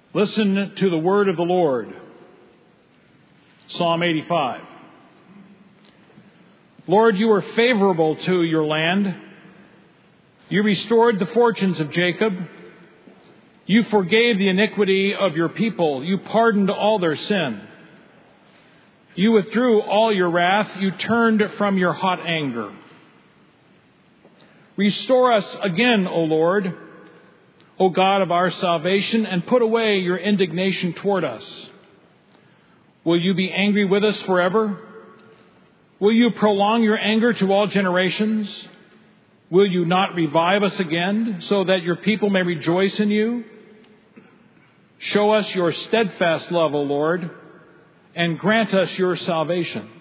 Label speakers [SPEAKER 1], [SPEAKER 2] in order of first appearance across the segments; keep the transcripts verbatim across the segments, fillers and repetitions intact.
[SPEAKER 1] Listen to the word of the Lord. Psalm eighty-five. Lord, you are favorable to your land. You restored the fortunes of Jacob. You forgave the iniquity of your people. You pardoned all their sin. You withdrew all your wrath. You turned from your hot anger. Restore us again, O Lord, O God of our salvation, and put away your indignation toward us. Will you be angry with us forever? Will you prolong your anger to all generations? Will you not revive us again, so that your people may rejoice in you? Show us your steadfast love, O Lord, and grant us your salvation.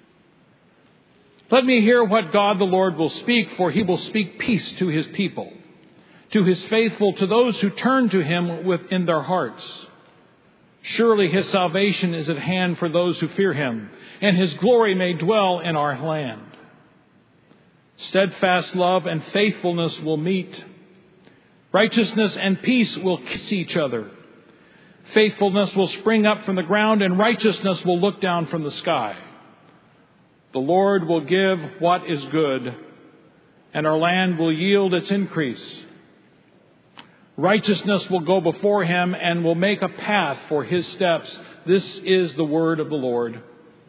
[SPEAKER 1] Let me hear what God the Lord will speak, for he will speak peace to his people, to his faithful, to those who turn to him within their hearts. Surely his salvation is at hand for those who fear him, and his glory may dwell in our land. Steadfast love and faithfulness will meet. Righteousness and peace will kiss each other. Faithfulness will spring up from the ground, and righteousness will look down from the sky. The Lord will give what is good, and our land will yield its increase. Righteousness will go before him and will make a path for his steps. This is the word of the Lord.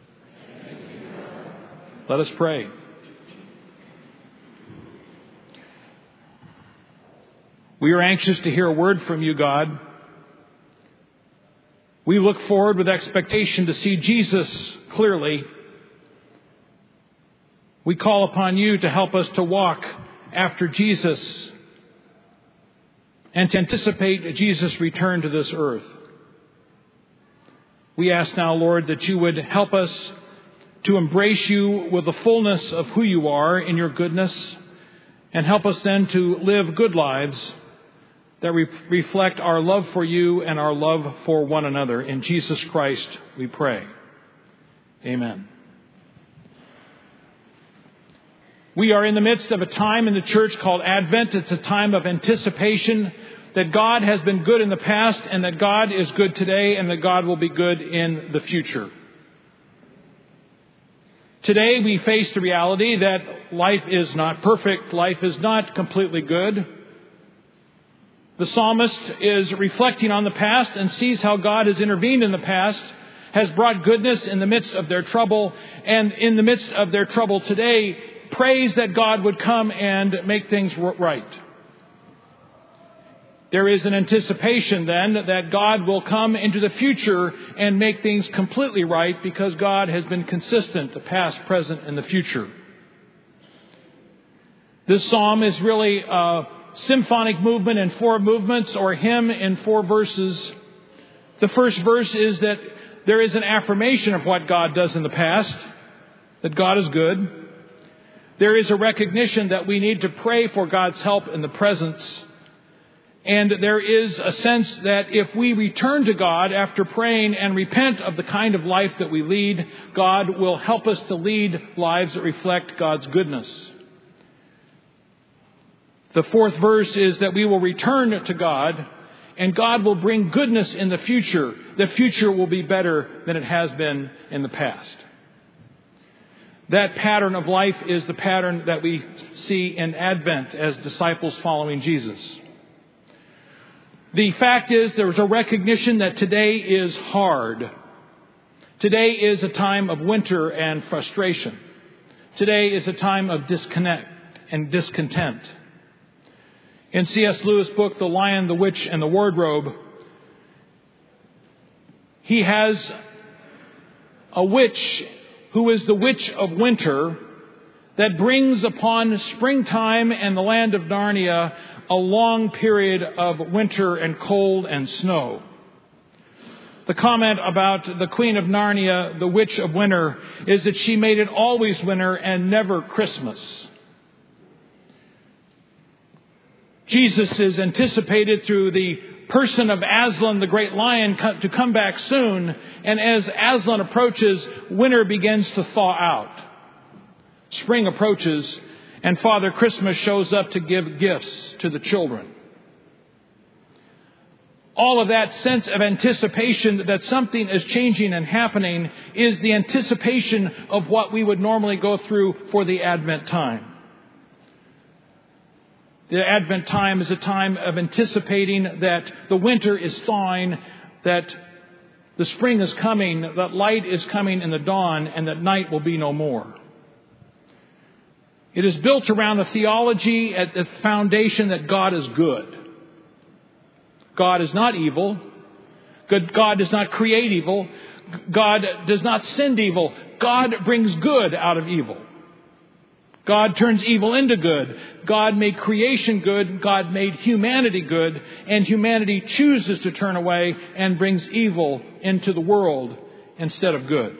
[SPEAKER 1] Let us pray. We are anxious to hear a word from you, God. We look forward with expectation to see Jesus clearly. We call upon you to help us to walk after Jesus and to anticipate Jesus' return to this earth. We ask now, Lord, that you would help us to embrace you with the fullness of who you are in your goodness, and help us then to live good lives that re- reflect our love for you and our love for one another. In Jesus Christ we pray. Amen. We are in the midst of a time in the church called Advent. It's a time of anticipation that God has been good in the past, and that God is good today, and that God will be good in the future. Today we face the reality that life is not perfect. Life is not completely good. The psalmist is reflecting on the past and sees how God has intervened in the past, has brought goodness in the midst of their trouble, and in the midst of their trouble today, prays that God would come and make things right. There is an anticipation then that God will come into the future and make things completely right, because God has been consistent, the past, present, and the future. This psalm is really a symphonic movement in four movements, or hymn in four verses. The first verse is that there is an affirmation of what God does in the past, that God is good. There is a recognition that we need to pray for God's help in the present. And there is a sense that if we return to God after praying and repent of the kind of life that we lead, God will help us to lead lives that reflect God's goodness. The fourth verse is that we will return to God, and God will bring goodness in the future. The future will be better than it has been in the past. That pattern of life is the pattern that we see in Advent as disciples following Jesus. The fact is, there is a recognition that today is hard. Today is a time of winter and frustration. Today is a time of disconnect and discontent. In C S Lewis' book, The Lion, the Witch, and the Wardrobe, he has a witch who is the witch of winter that brings upon springtime and the land of Narnia a long period of winter and cold and snow. The comment about the Queen of Narnia, the Witch of Winter, is that she made it always winter and never Christmas. Jesus is anticipated through the person of Aslan, the great lion, to come back soon. And as Aslan approaches, winter begins to thaw out. Spring approaches, and Father Christmas shows up to give gifts to the children. all of that sense of anticipation that something is changing and happening is the anticipation of what we would normally go through for the Advent time. The Advent time is a time of anticipating that the winter is thawing, that the spring is coming, that light is coming in the dawn, and that night will be no more. It is built around the theology at the foundation that God is good. God is not evil. God does not create evil. God does not send evil. God brings good out of evil. God turns evil into good. God made creation good. God made humanity good. And humanity chooses to turn away and brings evil into the world instead of good.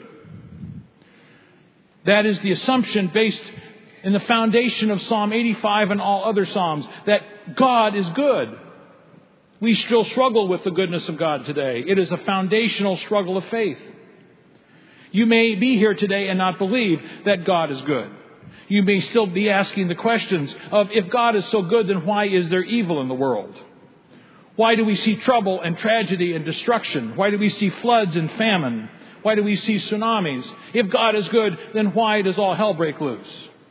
[SPEAKER 1] That is the assumption based in the foundation of Psalm eighty-five and all other Psalms, that God is good. We still struggle with the goodness of God today. It is a foundational struggle of faith. You may be here today and not believe that God is good. You may still be asking the questions of, if God is so good, then why is there evil in the world? Why do we see trouble and tragedy and destruction? Why do we see floods and famine? Why do we see tsunamis? If God is good, then why does all hell break loose?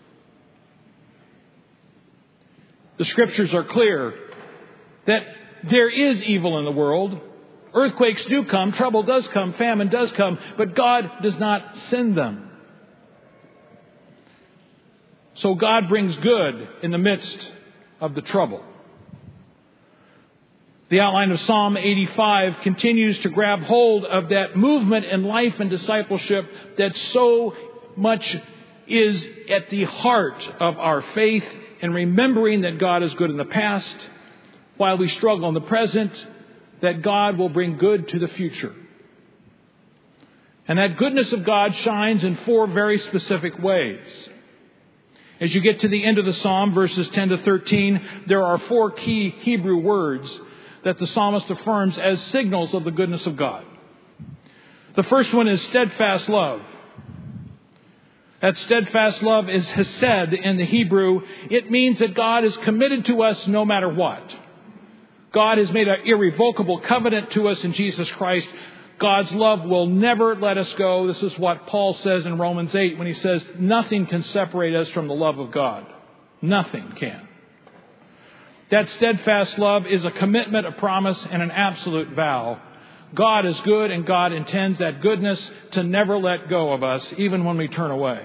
[SPEAKER 1] The Scriptures are clear that there is evil in the world. Earthquakes do come, trouble does come, famine does come, but God does not send them. So God brings good in the midst of the trouble. The outline of Psalm eighty-five continues to grab hold of that movement in life and discipleship that so much is at the heart of our faith, in remembering that God is good in the past, while we struggle in the present, that God will bring good to the future. And that goodness of God shines in four very specific ways. As you get to the end of the psalm, verses ten to thirteen, there are four key Hebrew words that the psalmist affirms as signals of the goodness of God. The first one is steadfast love. That steadfast love is hesed in the Hebrew. It means that God is committed to us no matter what. God has made an irrevocable covenant to us in Jesus Christ. God's love will never let us go. This is what Paul says in Romans eight when he says, nothing can separate us from the love of God. Nothing can. That steadfast love is a commitment, a promise, and an absolute vow. God is good, and God intends that goodness to never let go of us, even when we turn away.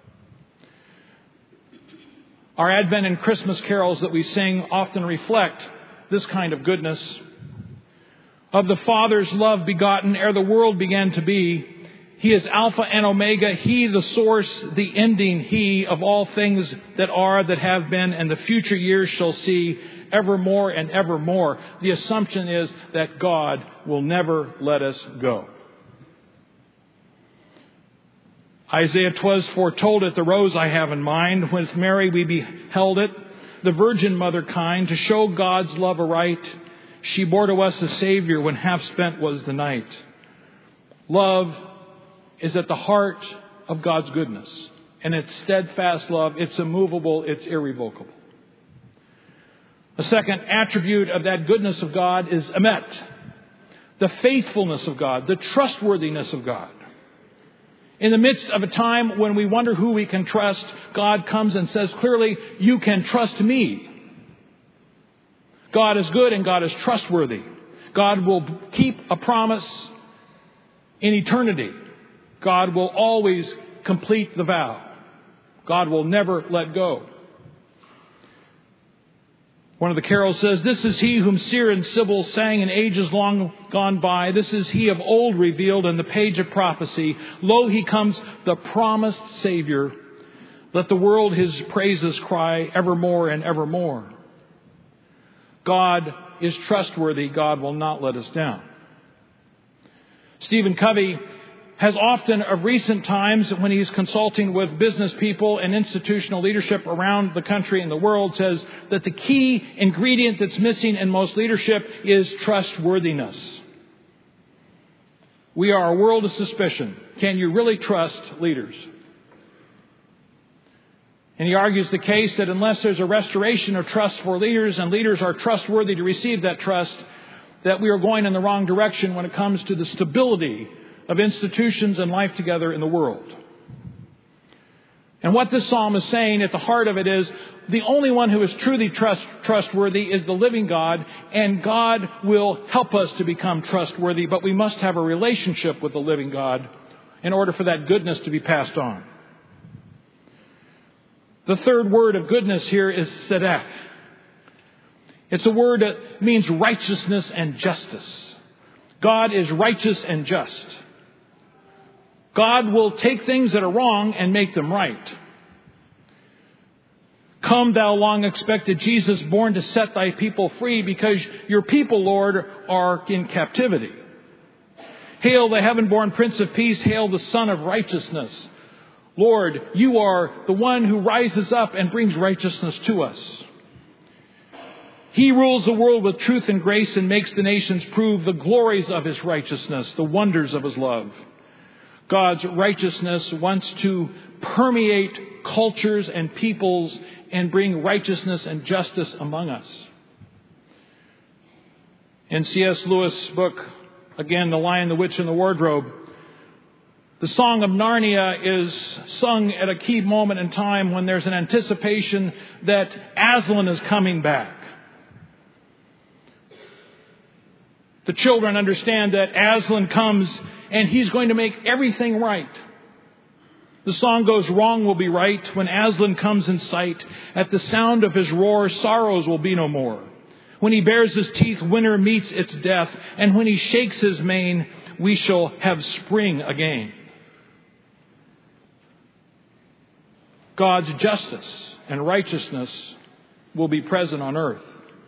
[SPEAKER 1] Our Advent and Christmas carols that we sing often reflect this kind of goodness. Of the Father's love begotten ere the world began to be, He is Alpha and Omega, He the source, the ending, He of all things that are, that have been, and the future years shall see, evermore and evermore. The assumption is that God will never let us go. Isaiah, 'twas foretold it, the rose I have in mind. With Mary we beheld it, the virgin mother kind, to show God's love aright. She bore to us a Savior when half spent was the night. Love is at the heart of God's goodness. And it's steadfast love. It's immovable. It's irrevocable. A second attribute of that goodness of God is emet. The faithfulness of God. The trustworthiness of God. In the midst of a time when we wonder who we can trust, God comes and says clearly, you can trust me. God is good and God is trustworthy. God will keep a promise in eternity. God will always complete the vow. God will never let go. One of the carols says, this is He whom seer and sibyl sang in ages long gone by. This is He of old revealed in the page of prophecy. Lo, He comes, the promised Savior. Let the world His praises cry evermore and evermore. God is trustworthy. God will not let us down. Stephen Covey has often, of recent times, when he's consulting with business people and institutional leadership around the country and the world, says that the key ingredient that's missing in most leadership is trustworthiness. We are a world of suspicion. Can you really trust leaders? And he argues the case that unless there's a restoration of trust for leaders and leaders are trustworthy to receive that trust, that we are going in the wrong direction when it comes to the stability of institutions and life together in the world. And what this psalm is saying at the heart of it is the only one who is truly trust, trustworthy is the living God, and God will help us to become trustworthy, but we must have a relationship with the living God in order for that goodness to be passed on. The third word of goodness here is tzedek. It's a word that means righteousness and justice. God is righteous and just. God will take things that are wrong and make them right. Come, thou long expected Jesus, born to set thy people free, because your people, Lord, are in captivity. Hail the heaven-born Prince of Peace. Hail the Son of Righteousness. Lord, you are the one who rises up and brings righteousness to us. He rules the world with truth and grace and makes the nations prove the glories of his righteousness, the wonders of his love. God's righteousness wants to permeate cultures and peoples and bring righteousness and justice among us. In C S Lewis' book, again, The Lion, the Witch, and the Wardrobe, the Song of Narnia is sung at a key moment in time when there's an anticipation that Aslan is coming back. The children understand that Aslan comes and he's going to make everything right. The song goes, wrong will be right when Aslan comes in sight. At the sound of his roar, sorrows will be no more. When he bares his teeth, winter meets its death. And when he shakes his mane, we shall have spring again. God's justice and righteousness will be present on earth.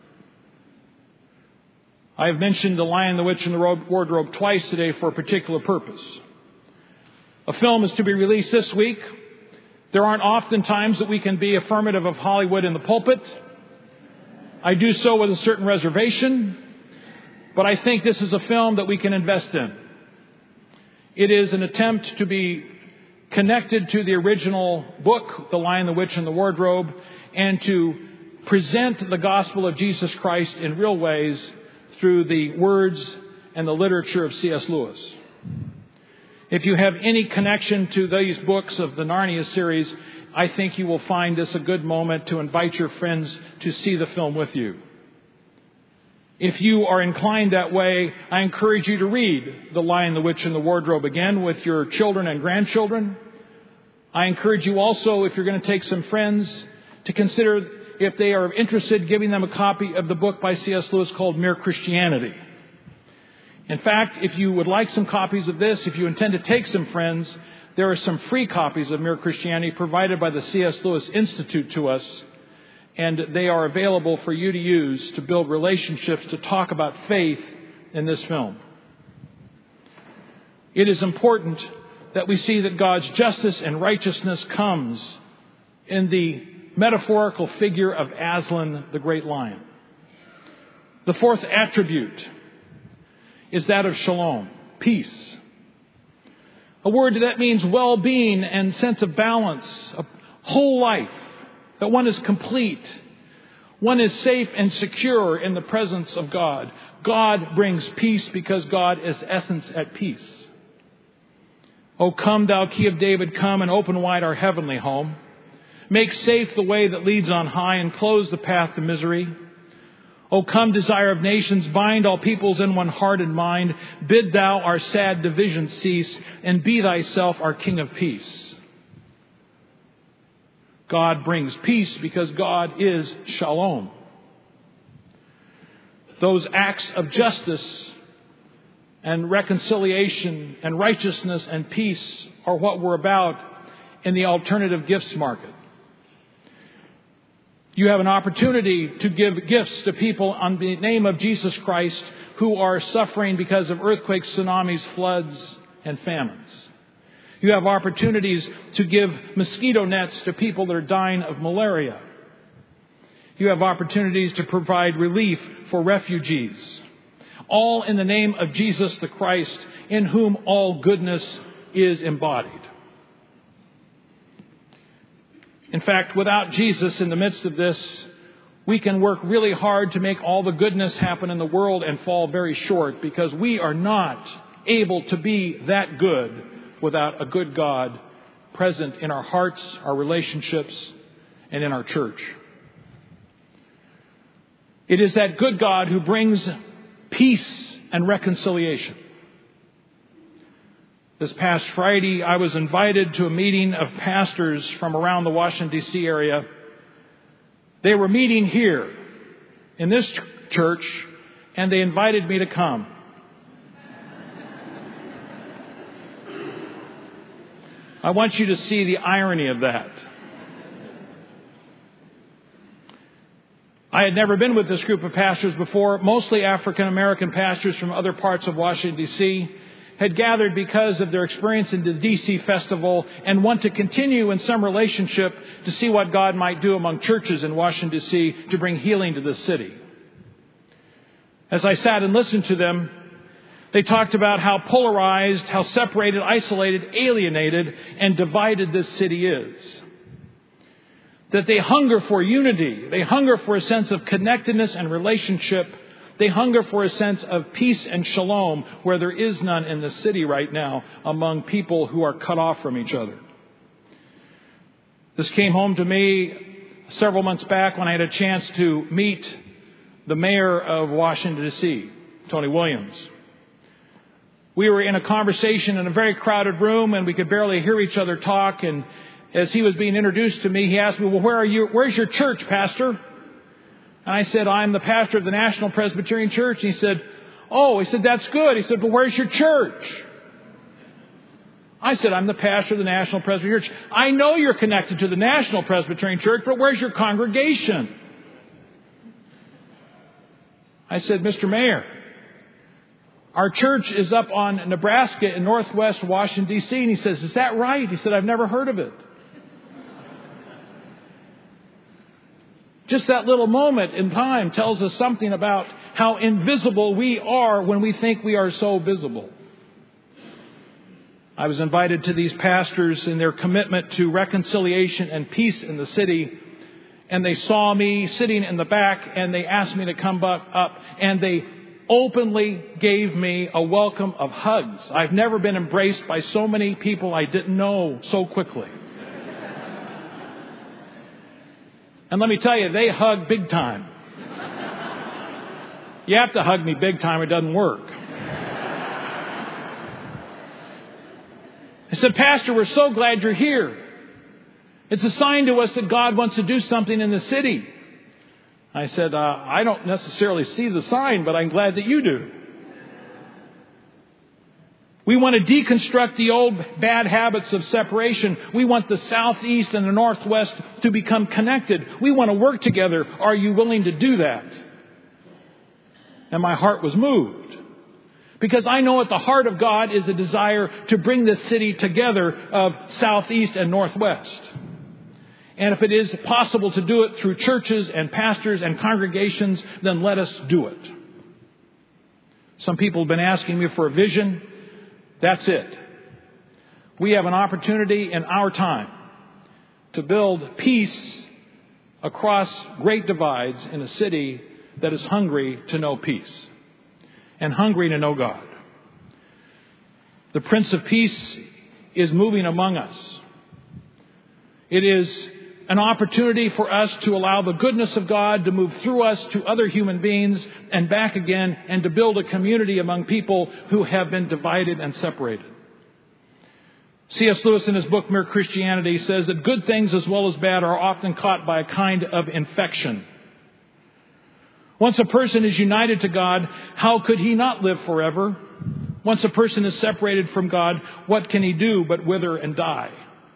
[SPEAKER 1] I have mentioned The Lion, the Witch, and the Wardrobe twice today for a particular purpose. A film is to be released this week. There aren't often times that we can be affirmative of Hollywood in the pulpit. I do so with a certain reservation, but I think this is a film that we can invest in. It is an attempt to be connected to the original book, The Lion, the Witch, and the Wardrobe, and to present the gospel of Jesus Christ in real ways through the words and the literature of C S Lewis. If you have any connection to these books of the Narnia series, I think you will find this a good moment to invite your friends to see the film with you. If you are inclined that way, I encourage you to read The Lion, the Witch, and the Wardrobe again with your children and grandchildren. I encourage you also, if you're going to take some friends, to consider, if they are interested, giving them a copy of the book by C S Lewis called Mere Christianity. In fact, if you would like some copies of this, if you intend to take some friends, there are some free copies of Mere Christianity provided by the C S Lewis Institute to us, and they are available for you to use to build relationships, to talk about faith in this film. It is important that we see that God's justice and righteousness comes in the metaphorical figure of Aslan, the great lion. The fourth attribute is that of shalom, peace. A word that means well-being and sense of balance, a whole life, that one is complete. One is safe and secure in the presence of God. God brings peace because God is essence at peace. O come, thou key of David, come and open wide our heavenly home. Make safe the way that leads on high and close the path to misery. O come, desire of nations, bind all peoples in one heart and mind. Bid thou our sad division cease, and be thyself our King of peace. God brings peace because God is shalom. Those acts of justice and reconciliation and righteousness and peace are what we're about in the alternative gifts market. You have an opportunity to give gifts to people on the name of Jesus Christ who are suffering because of earthquakes, tsunamis, floods, and famines. You have opportunities to give mosquito nets to people that are dying of malaria. You have opportunities to provide relief for refugees. All in the name of Jesus the Christ, in whom all goodness is embodied. In fact, without Jesus in the midst of this, we can work really hard to make all the goodness happen in the world and fall very short, because we are not able to be that good without a good God present in our hearts, our relationships, and in our church. It is that good God who brings peace and reconciliation. This past Friday, I was invited to a meeting of pastors from around the Washington, D C area. They were meeting here in this ch- church, and they invited me to come. I want you to see the irony of that. I had never been with this group of pastors before. Mostly African American pastors from other parts of Washington, D C had gathered because of their experience in the D C Festival and want to continue in some relationship to see what God might do among churches in Washington, D C to bring healing to this city. As I sat and listened to them, they talked about how polarized, how separated, isolated, alienated, and divided this city is. That they hunger for unity. They hunger for a sense of connectedness and relationship. They hunger for a sense of peace and shalom where there is none in the city right now among people who are cut off from each other. This came home to me several months back when I had a chance to meet the mayor of Washington, D C, Tony Williams. We were in a conversation in a very crowded room, and we could barely hear each other talk. And as he was being introduced to me, he asked me, well, where are you? Where's your church, Pastor? And I said, I'm the pastor of the National Presbyterian Church. And he said, oh, he said, that's good. He said, but where's your church? I said, I'm the pastor of the National Presbyterian Church. I know you're connected to the National Presbyterian Church, but where's your congregation? I said, Mister Mayor, our church is up on Nebraska in northwest Washington, D C And he says, is that right? He said, I've never heard of it. Just that little moment in time tells us something about how invisible we are when we think we are so visible. I was invited to these pastors in their commitment to reconciliation and peace in the city. And they saw me sitting in the back, and they asked me to come up, and they openly gave me a welcome of hugs. I've never been embraced by so many people I didn't know so quickly. And let me tell you, they hug big time. You have to hug me big time, it doesn't work. I said, Pastor, we're so glad you're here. It's a sign to us that God wants to do something in the city. I said, uh, I don't necessarily see the sign, but I'm glad that you do. We want to deconstruct the old bad habits of separation. We want the southeast and the northwest to become connected. We want to work together. Are you willing to do that? And my heart was moved. Because I know at the heart of God is a desire to bring this city together of southeast and northwest. And if it is possible to do it through churches and pastors and congregations, then let us do it. Some people have been asking me for a vision. That's it. We have an opportunity in our time to build peace across great divides in a city that is hungry to know peace and hungry to know God. The Prince of Peace is moving among us. It is an opportunity for us to allow the goodness of God to move through us to other human beings and back again, and to build a community among people who have been divided and separated. C S Lewis in his book Mere Christianity says that good things as well as bad are often caught by a kind of infection. Once a person is united to God, how could he not live forever? Once a person is separated from God, what can he do but wither and die?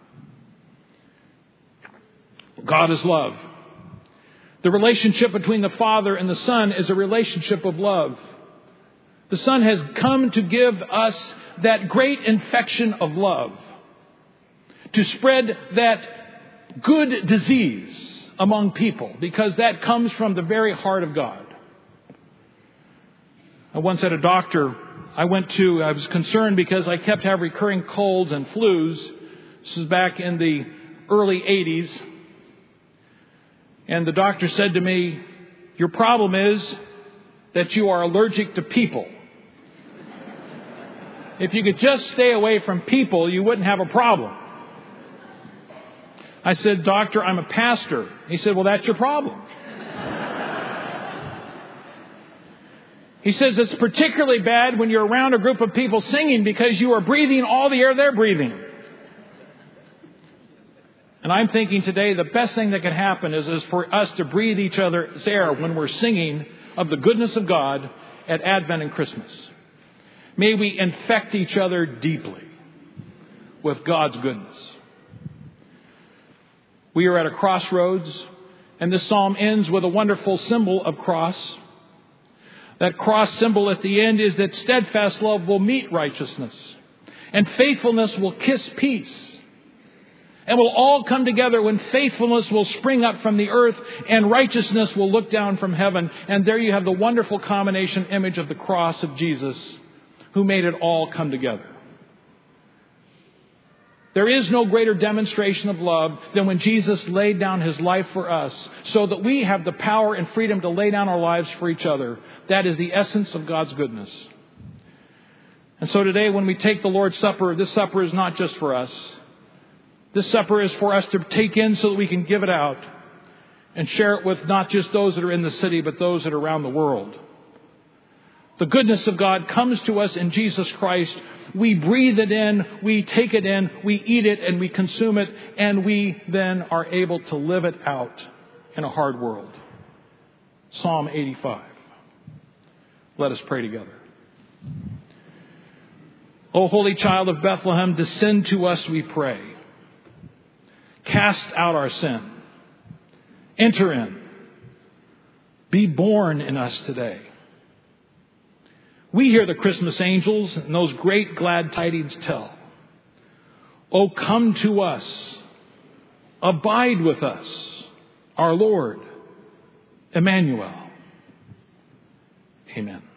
[SPEAKER 1] God is love. The relationship between the Father and the Son is a relationship of love. The Son has come to give us that great infection of love, to spread that good disease among people, because that comes from the very heart of God. I once had a doctor I went to, I was concerned because I kept having recurring colds and flus. This was back in the early eighties. And the doctor said to me, Your problem is that you are allergic to people. If you could just stay away from people, you wouldn't have a problem. I said, Doctor, I'm a pastor. He said, well, that's your problem. He says it's particularly bad when you're around a group of people singing because you are breathing all the air they're breathing. And I'm thinking today the best thing that can happen is, is for us to breathe each other's air when we're singing of the goodness of God at Advent and Christmas. May we infect each other deeply with God's goodness. We are at a crossroads, and this psalm ends with a wonderful symbol of cross. That cross symbol at the end is that steadfast love will meet righteousness, and faithfulness will kiss peace. And will all come together when faithfulness will spring up from the earth and righteousness will look down from heaven. And there you have the wonderful combination image of the cross of Jesus, who made it all come together. There is no greater demonstration of love than when Jesus laid down his life for us so that we have the power and freedom to lay down our lives for each other. That is the essence of God's goodness. And so today when we take the Lord's Supper, this supper is not just for us. This supper is for us to take in so that we can give it out and share it with not just those that are in the city, but those that are around the world. The goodness of God comes to us in Jesus Christ. We breathe it in, we take it in, we eat it, and we consume it, and we then are able to live it out in a hard world. Psalm eighty-five. Let us pray together. O Holy Child of Bethlehem, descend to us, we pray. Cast out our sin. Enter in. Be born in us today. We hear the Christmas angels and those great glad tidings tell. Oh, come to us. Abide with us, our Lord, Emmanuel. Amen.